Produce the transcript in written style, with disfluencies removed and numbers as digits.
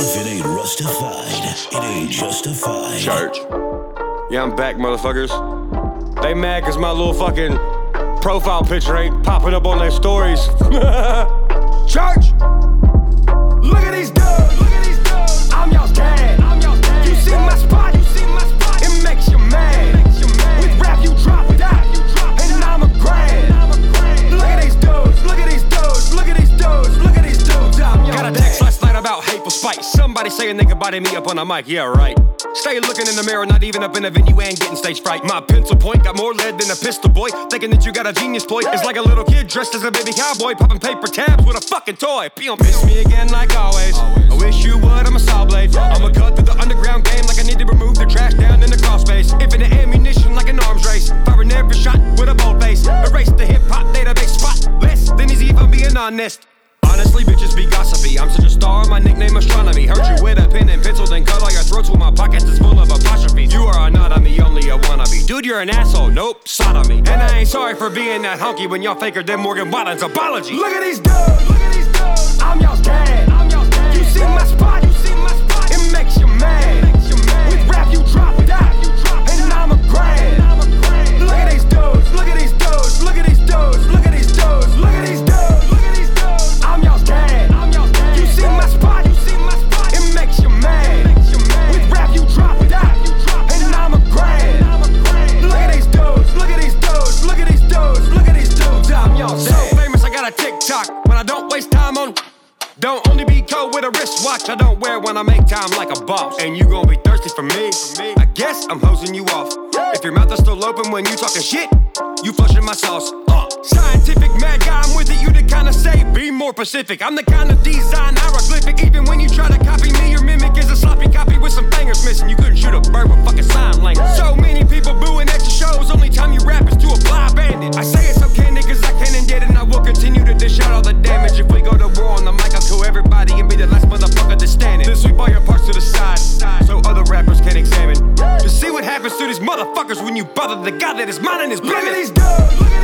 If it ain't rustified, it ain't justified. Church. Yeah, I'm back, motherfuckers. They mad cause my little fucking profile picture ain't popping up on their stories. Church! Look at these dudes! Look at these dudes! I'm y'all's dad. You see my spot? It makes you mad. With rap you drop that, and I'm a grand. Look at these dudes! Look at these dudes! Look at these dudes! Look at these dudes! I'm y'all's dad. Got a text last night about hateful spite. Somebody saying they could body me up on a mic. Yeah, right. Stay looking in the mirror, not even up in a venue and getting stage fright. My pencil point got more lead than a pistol, boy. Thinking that you got a genius ploy. It's like a little kid dressed as a baby cowboy, popping paper tabs with a fucking toy. Piss me again like always. I wish you would, I'm a saw blade. I'ma cut through the underground game like I need to remove the trash down in the crawl space. Infinite ammunition like an arms race. Firing every shot with a bold face. Erase the hip-hop database spotless. Then he's even being honest. Honestly, bitches be gossipy. I'm such a star, my nickname astronomy. Heard you with a pen and pencil, then cut all your throats with my pockets is full of apostrophes. You are not on me, only a wannabe. Dude, you're an asshole, nope, sodomy. And I ain't sorry for being that honky when y'all faker than Morgan Wallen's apology. Look at these dudes, look at these dudes. I'm y'all's dad. You see my spot, it makes you mad. With rap you drop that, and I'm a grand. Look at these dudes, look at these dudes, look at these dudes, look at these dudes, look at these dudes, look at these dudes. I'm y'all's dad. You see my spot, it makes you mad. With rap you drop that, and I'm a grand. Look at these dudes, look at these dudes, look at these dudes, look at these dudes. I'm y'all's dad. So famous, I got a TikTok when I don't waste time on. Don't only be cold with a wristwatch. I don't wear when I make time like a boss. And you gon' be thirsty for me. I guess I'm hosing you off. If your mouth is still open when you talking shit, you flushing my sauce. Scientific mad guy, I'm with it. You the kind of say, be more Pacific. I'm the kind of design hieroglyphic. Even when you try to copy me, your mimic is a sloppy copy with some fingers missing. You couldn't shoot a bird with fucking sign language. So many people booing at your shows. Only time you rap is to a fly bandit. I say it so candid cause I can and did, and I will continue to dish out all the damage. If we go to war on the mic, I'll kill everybody and be the last motherfucker that's standing. Then sweep all your parts to the side so other rappers can examine. Just see what happens to these motherfuckers when you bother the guy that is minding his business. Look at these dudes.